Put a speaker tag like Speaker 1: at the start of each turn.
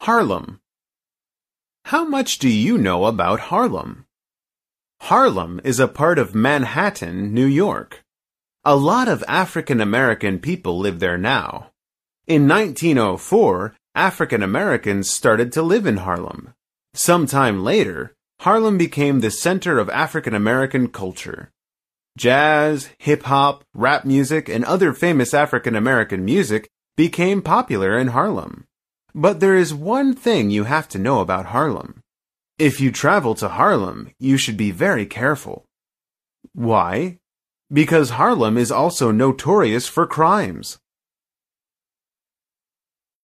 Speaker 1: Harlem. How much do you know about Harlem? Harlem is a part of Manhattan, New York. A lot of African American people live there now. In 1904, African Americans started to live in Harlem. Sometime later, Harlem became the center of African American culture. Jazz, hip-hop, rap music, and other famous African American music became popular in Harlem. But there is one thing you have to know about Harlem. If you travel to Harlem, you should be very careful. Why? Because Harlem is also notorious for crimes.